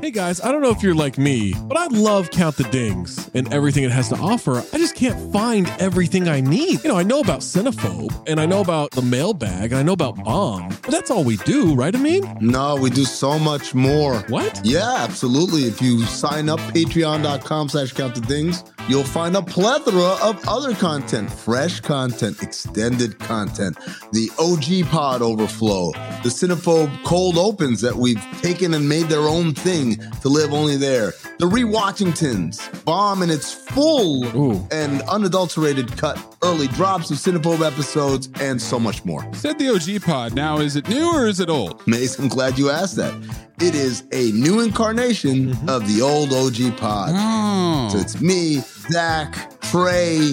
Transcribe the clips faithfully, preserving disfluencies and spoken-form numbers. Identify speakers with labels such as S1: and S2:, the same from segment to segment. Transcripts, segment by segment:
S1: Hey guys, I don't know if you're like me, but I love Count the Dings and everything it has to offer. I just can't find everything I need. You know, I know about Cinephobe, and I know about the mailbag, and I know about Bomb, but that's all we do, right, Amin?
S2: No, we do so much more.
S1: What?
S2: Yeah, absolutely. If you sign up, patreon.com slash count the dings, you'll find a plethora of other content, fresh content, extended content, the O G Pod Overflow, the Cinephobe Cold Opens that we've taken and made their own thing to live only there, the Rewatchingtons, Bomb in its full
S1: Ooh.
S2: and unadulterated cut, early drops of Cinephobe episodes, and so much more.
S3: Said the O G Pod. Now, is it new or is it old?
S2: Mace, I'm glad you asked that. It is a new incarnation mm-hmm. of the old O G Pod.
S3: Oh.
S2: So it's me, Zach, Trey,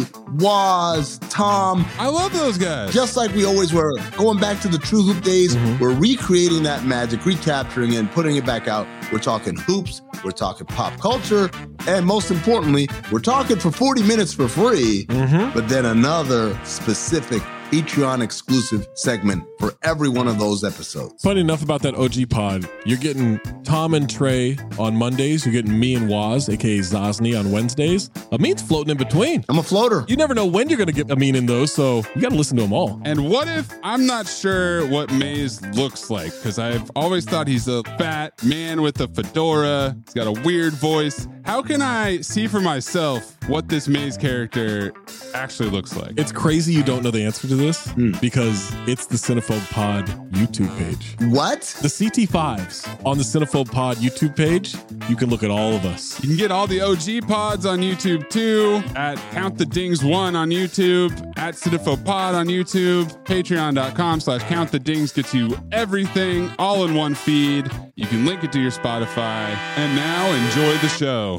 S2: Waz, Tom.
S3: I love those guys.
S2: Just like we always were. Going back to the True Hoop days, mm-hmm. we're recreating that magic, recapturing it, and putting it back out. We're talking hoops, we're talking pop culture, and most importantly, we're talking for forty minutes for free, mm-hmm. but then another specific Patreon exclusive segment for every one of those episodes.
S1: Funny enough about that O G Pod, you're getting Tom and Trey on Mondays. You're getting me and Waz, aka Zosny, on Wednesdays. Amin's floating in between.
S2: I'm a floater.
S1: You never know when you're going to get Amin in those, so you got to listen to them all.
S3: And what if I'm not sure what Maze looks like? Because I've always thought he's a fat man with a fedora. He's got a weird voice. How can I see for myself what this Maze character actually looks like?
S1: It's crazy you don't know the answer to this mm. because it's the Cinephobe Pod YouTube page.
S2: What?
S1: The C T fives on the Cinephobe Pod YouTube page. You can look at all of us.
S3: You can get all the O G Pods on YouTube too, at Count the Dings one on YouTube, at Cinephobe Pod on YouTube, patreon.com slash Count the Dings gets you everything all in one feed. You can link it to your Spotify. And now enjoy the show.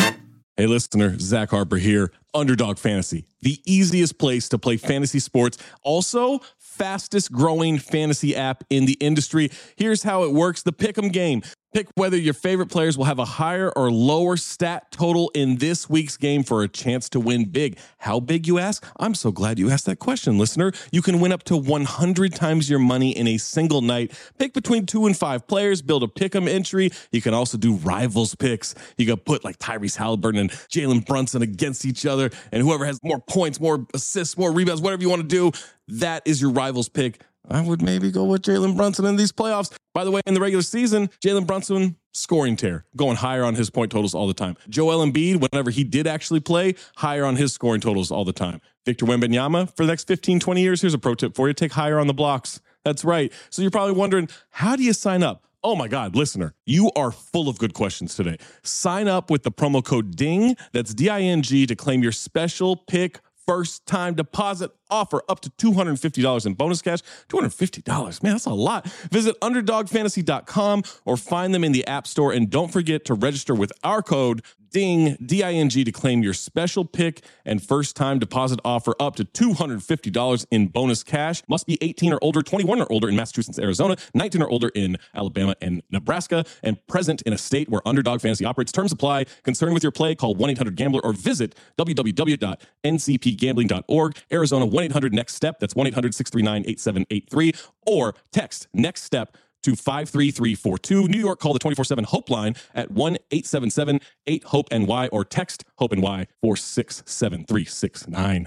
S1: Hey listener, Zach Harper here. Underdog Fantasy, the easiest place to play fantasy sports. Also, fastest growing fantasy app in the industry. Here's how it works. The Pick'em game. Pick whether your favorite players will have a higher or lower stat total in this week's game for a chance to win big. How big, you ask? I'm so glad you asked that question, listener. You can win up to one hundred times your money in a single night. Pick between two and five players, build a pick'em entry. You can also do rivals picks. You can put like Tyrese Halliburton and Jalen Brunson against each other, and whoever has more points, more assists, more rebounds, whatever you want to do, that is your rivals pick. I would maybe go with Jalen Brunson in these playoffs. By the way, in the regular season, Jalen Brunson, scoring tear, going higher on his point totals all the time. Joel Embiid, whenever he did actually play, higher on his scoring totals all the time. Victor Wembanyama, for the next fifteen, twenty years, here's a pro tip for you. Take higher on the blocks. That's right. So you're probably wondering, how do you sign up? Oh my God, listener, you are full of good questions today. Sign up with the promo code DING, that's D I N G, to claim your special pick first time deposit offer up to two hundred fifty dollars in bonus cash. two hundred fifty dollars, man, that's a lot. Visit underdog fantasy dot com or find them in the App Store. And don't forget to register with our code DING, D I N G, to claim your special pick and first time deposit offer up to two hundred fifty dollars in bonus cash. Must be eighteen or older, twenty-one or older in Massachusetts, Arizona, nineteen or older in Alabama and Nebraska, and present in a state where Underdog Fantasy operates. Terms apply. Concerned with your play, call one eight hundred gambler or visit w w w dot n c p gambling dot org. Arizona, one eight hundred next step. That's one eight hundred six three nine eight seven eight three. Or text next step to five three three four two. New York, call the twenty-four seven HOPE line at one eight seven seven eight hope N Y or text HOPE-NY four six seven three six nine.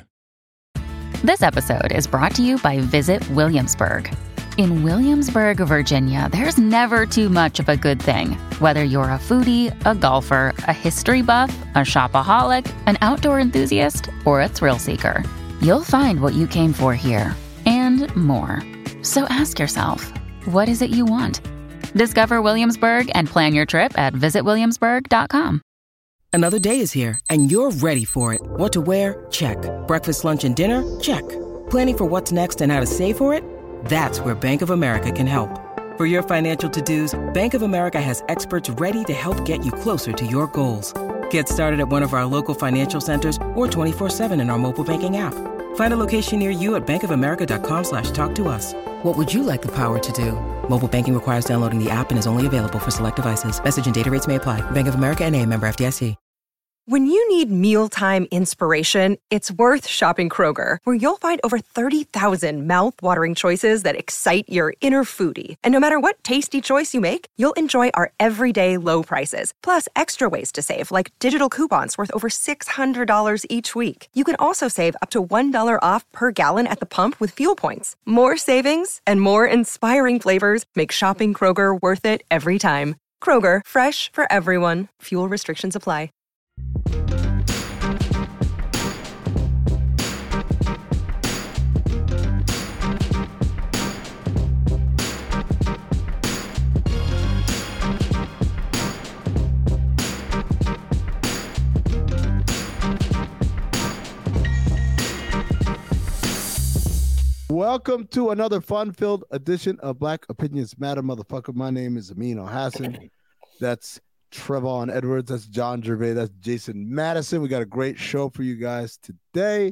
S4: This episode is brought to you by Visit Williamsburg. In Williamsburg, Virginia, there's never too much of a good thing. Whether you're a foodie, a golfer, a history buff, a shopaholic, an outdoor enthusiast, or a thrill seeker, you'll find what you came for here and more. So ask yourself, what is it you want? Discover Williamsburg and plan your trip at visit williamsburg dot com.
S5: Another day is here, and you're ready for it. What to wear? Check. Breakfast, lunch, and dinner? Check. Planning for what's next and how to save for it? That's where Bank of America can help. For your financial to-dos, Bank of America has experts ready to help get you closer to your goals. Get started at one of our local financial centers or twenty-four seven in our mobile banking app. Find a location near you at bankofamerica.com slash talk to us. What would you like the power to do? Mobile banking requires downloading the app and is only available for select devices. Message and data rates may apply. Bank of America N A, member F D I C.
S6: When you need mealtime inspiration, it's worth shopping Kroger, where you'll find over thirty thousand mouth-watering choices that excite your inner foodie. And no matter what tasty choice you make, you'll enjoy our everyday low prices, plus extra ways to save, like digital coupons worth over six hundred dollars each week. You can also save up to one dollar off per gallon at the pump with fuel points. More savings and more inspiring flavors make shopping Kroger worth it every time. Kroger, fresh for everyone. Fuel restrictions apply.
S2: Welcome to another fun-filled edition of Black Opinions Matter, motherfucker. My name is Amin Al-Hassan. That's Trevon Edwards. That's John Gervais. That's Jason Madison. We got a great show for you guys today.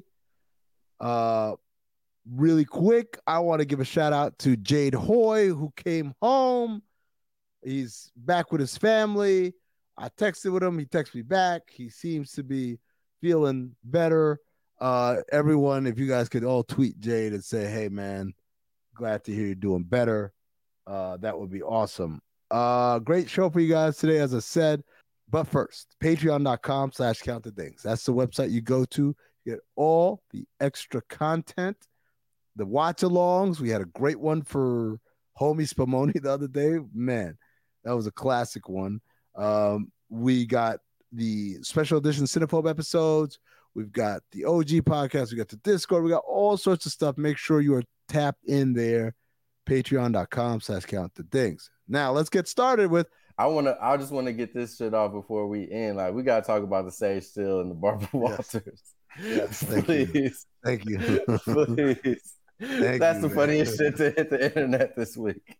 S2: Uh, really quick, I want to give a shout out to Jade Hoy, who came home. He's back with his family. I texted with him. He texted me back. He seems to be feeling better. Uh, everyone, if you guys could all tweet Jade and say, hey, man, glad to hear you're doing better. Uh, that would be awesome. Uh, great show for you guys today, as I said. But first, patreon.com slash count the things. That's the website you go to. Get all the extra content, the watch-alongs. We had a great one for Homie Spumoni the other day. Man, that was a classic one. Um, we got the special edition Cinephobe episodes. We've got the O G podcast. We got the Discord. We got all sorts of stuff. Make sure you are tapped in there. Patreon.com slash count the things. Now let's get started with.
S7: I want to. I just want to get this shit off before we end. Like we got to talk about the Sage Steele and the Barbara Walters.
S2: Yes, thank
S7: please,
S2: you. Thank you,
S7: please.
S2: Thank
S7: That's
S2: you,
S7: the
S2: man.
S7: funniest shit to hit the internet this week.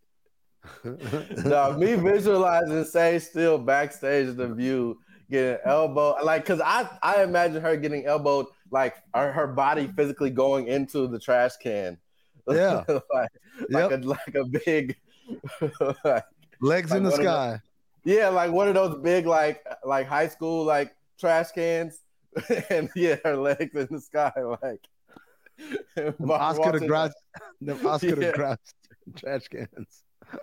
S7: Dog, me visualizing Sage Steele backstage at the View getting elbowed, like, because I I imagine her getting elbowed, like her, her body physically going into the trash can.
S2: Yeah,
S7: like,
S2: yep.
S7: like a like a big like,
S2: legs
S7: like
S2: in the
S7: one of
S2: sky.
S7: the- yeah, like one of those big like like high school like trash cans, and yeah, her legs in the sky like
S2: Them Oscar the Grouch, them Oscar the
S7: Yeah.
S2: Grouch trash cans.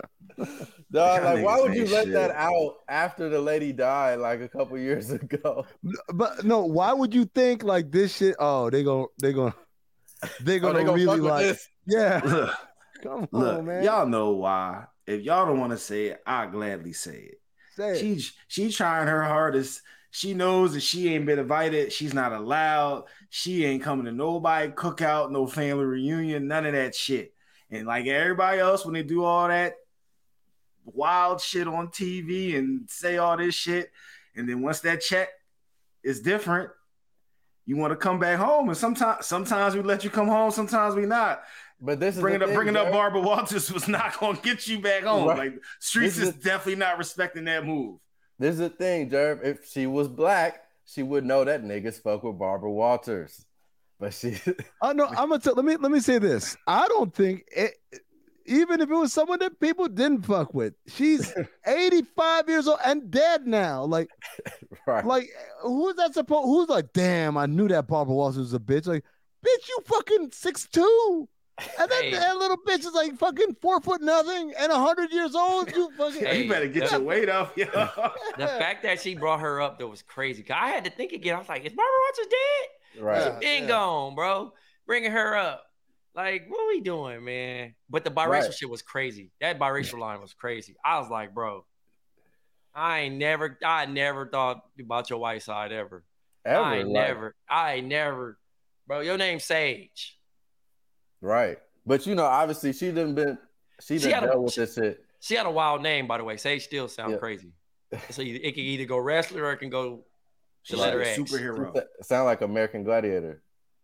S7: Dog, like, why
S8: niggas
S7: would you
S8: ain't
S7: let
S8: shit.
S7: that out after the lady died like a couple years ago?
S2: But no, why would you think like this shit? Oh, they gonna they gonna they
S7: Oh,
S2: gonna,
S7: they gonna
S2: really
S7: fuck with
S2: like
S7: this?
S2: yeah.
S8: Look,
S2: Come
S8: look,
S2: on, man.
S8: y'all know why. If y'all don't want to say it, I'll gladly say it.
S2: Say it.
S8: She she trying her hardest. She knows that she ain't been invited. She's not allowed. She ain't coming to nobody cookout, no family reunion, none of that shit. And like everybody else, when they do all that wild shit on T V and say all this shit, and then once that check is different, you want to come back home. And sometimes, sometimes we let you come home. Sometimes we not.
S7: But this is
S8: Bringing
S7: the
S8: up
S7: thing,
S8: bringing up
S7: Jared.
S8: Barbara Walters was not going to get you back home.
S7: Right.
S8: Like Streets
S7: This
S8: is
S7: is-
S8: definitely not respecting that move.
S7: This is the thing, Jerv. If she was black, she would know that niggas fuck with Barbara Walters. But she,
S2: Oh no, I'm gonna tell. Let me let me say this. I don't think it, even if it was someone that people didn't fuck with, she's eighty-five years old and dead now. Like,
S7: right?
S2: like who's that supposed? Who's like, damn, I knew that Barbara Walters was a bitch. Like, bitch, you fucking six two. And then
S9: Hey.
S2: that little bitch is like fucking four foot nothing and a hundred years old. You fucking
S9: Hey.
S8: You better get your weight up, yo.
S9: The fact that she brought her up though was crazy. 'Cause I had to think again. I was like, is Barbara Walters dead?
S7: right.
S2: Yeah.
S9: She been gone, bro. Bringing her up. Like, what we doing, man? But the biracial
S7: Right.
S9: shit was crazy. That biracial line was crazy. I was like, bro, I ain't never, I never thought about your white side ever.
S7: Ever,
S9: I ain't
S7: like,
S9: never, I ain't never, bro. Your name's Sage.
S7: right. But you know, obviously, she done been, she
S9: She
S7: done
S9: had a-
S7: dealt with this shit.
S9: She had a wild name, by the way. Sage still sound
S7: Yeah.
S9: crazy. So it can either go wrestler or it can go
S8: She's
S9: the
S8: like
S9: letter
S8: a
S9: X.
S8: superhero.
S7: Sound like American Gladiator.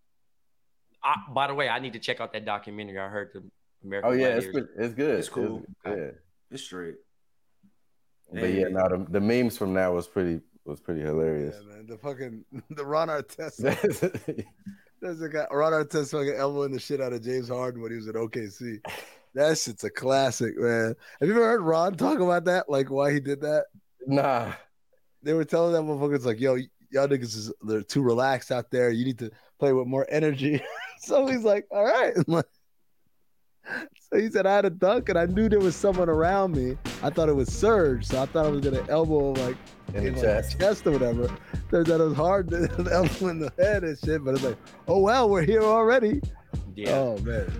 S9: I, by the way, I need to check out that documentary. I heard the American
S7: Oh yeah, it's
S9: Gladiators.
S7: good. It's good.
S8: It's cool.
S7: yeah.
S8: It's straight.
S7: But yeah,
S8: Hey.
S7: no, the, the memes from that was pretty was pretty hilarious.
S2: Yeah, man. The fucking the Ron Artest. There's a guy Ron Artest fucking elbowing the shit out of James Harden when he was at O K C. That shit's a classic, man. Have you ever heard Ron talk about that? Like why he did that?
S7: nah.
S2: They were telling that motherfuckers like, yo, y'all niggas is they're too relaxed out there. You need to play with more energy. So he's like, all right. So he said I had a dunk and I knew there was someone around me. I thought it was Serge, so I thought I was gonna elbow him like
S7: in the
S2: like,
S7: chest.
S2: chest or whatever. Turns out it was hard to elbow in the head and shit. But it's like, oh well, we're here already.
S9: Yeah.
S2: Oh man.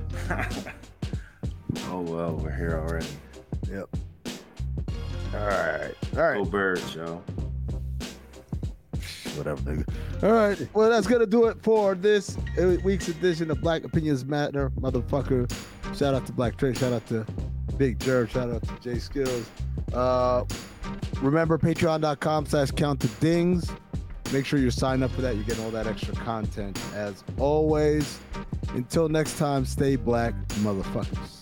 S8: Oh well, we're here already.
S2: Yep. All right. All right.
S8: Go Birds, yo.
S2: Whatever, nigga. All right. Well, that's gonna do it for this week's edition of Black Opinions Matter, motherfucker. Shout out to Black Trey. Shout out to Big Jerv. Shout out to Jay Skills. Uh, remember, patreon.com slash count the dings. Make sure you sign up for that. You're getting all that extra content as always. Until next time, stay black, motherfuckers.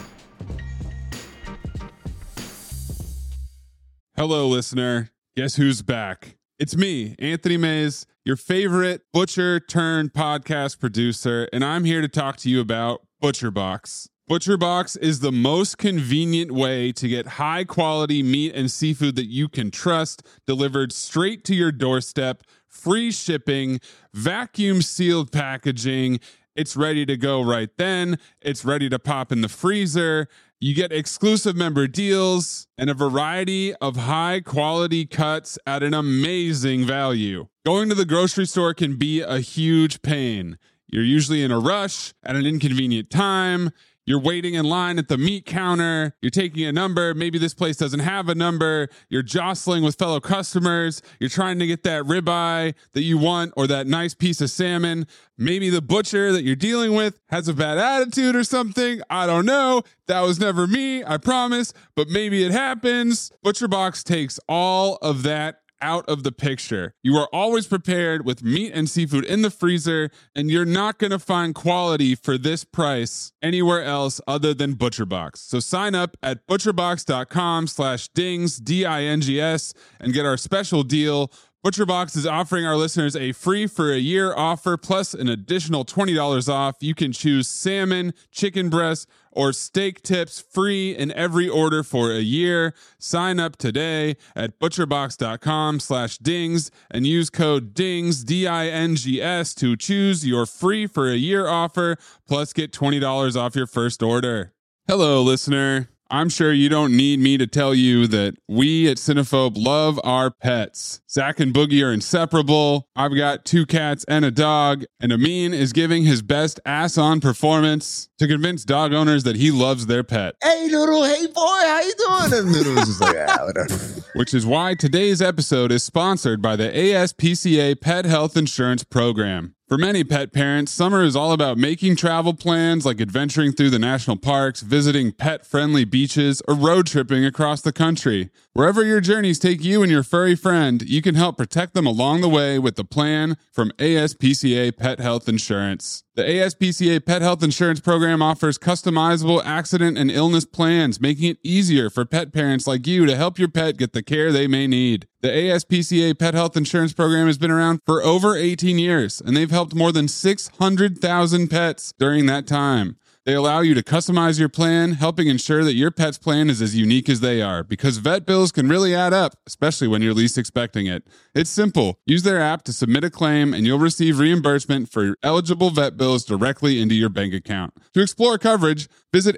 S3: Hello, listener. Guess who's back? It's me, Anthony Mays, your favorite butcher turned podcast producer, and I'm here to talk to you about ButcherBox. ButcherBox is the most convenient way to get high quality meat and seafood that you can trust delivered straight to your doorstep, free shipping, vacuum sealed packaging. It's ready to go right then. It's ready to pop in the freezer. You get exclusive member deals and a variety of high quality cuts at an amazing value. Going to the grocery store can be a huge pain. You're usually in a rush at an inconvenient time. You're waiting in line at the meat counter. You're taking a number. Maybe this place doesn't have a number. You're jostling with fellow customers. You're trying to get that ribeye that you want or that nice piece of salmon. Maybe the butcher that you're dealing with has a bad attitude or something. I don't know. That was never me, I promise. But maybe it happens. ButcherBox takes all of that out of the picture. You are always prepared with meat and seafood in the freezer, and you're not going to find quality for this price anywhere else other than ButcherBox. So sign up at butcherbox.com slash dings, D I N G S, and get our special deal. ButcherBox is offering our listeners a free for a year offer plus an additional twenty dollars off. You can choose salmon, chicken breast, or steak tips free in every order for a year. Sign up today at butcherbox.com slash dings and use code DINGS, D I N G S, to choose your free for a year offer, plus get twenty dollars off your first order. Hello, listener. I'm sure you don't need me to tell you that we at Cinephobe love our pets. Zach and Boogie are inseparable. I've got two cats and a dog, and Amin is giving his best ass-on performance to convince dog owners that he loves their pet.
S2: Hey, Noodle. Hey, boy. How you doing? And Noodle was just like, ah, whatever.
S3: Which is why today's episode is sponsored by the A S P C A Pet Health Insurance Program. For many pet parents, summer is all about making travel plans like adventuring through the national parks, visiting pet-friendly beaches, or road tripping across the country. Wherever your journeys take you and your furry friend, you can help protect them along the way with the plan from A S P C A Pet Health Insurance. The A S P C A Pet Health Insurance Program offers customizable accident and illness plans, making it easier for pet parents like you to help your pet get the care they may need. The A S P C A Pet Health Insurance Program has been around for over eighteen years, and they've helped more than six hundred thousand pets during that time. They allow you to customize your plan, helping ensure that your pet's plan is as unique as they are, because vet bills can really add up, especially when you're least expecting it. It's simple. Use their app to submit a claim, and you'll receive reimbursement for eligible vet bills directly into your bank account. To explore coverage, visit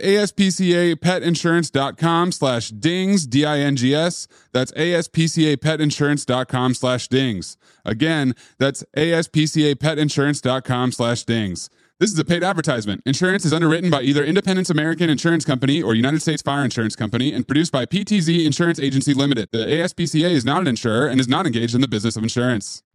S3: aspcapetinsurance.com slash dings, D I N G S. That's aspcapetinsurance.com slash dings. Again, that's aspcapetinsurance.com slash dings. This is a paid advertisement. Insurance is underwritten by either Independence American Insurance Company or United States Fire Insurance Company and produced by P T Z Insurance Agency Limited. The A S P C A is not an insurer and is not engaged in the business of insurance.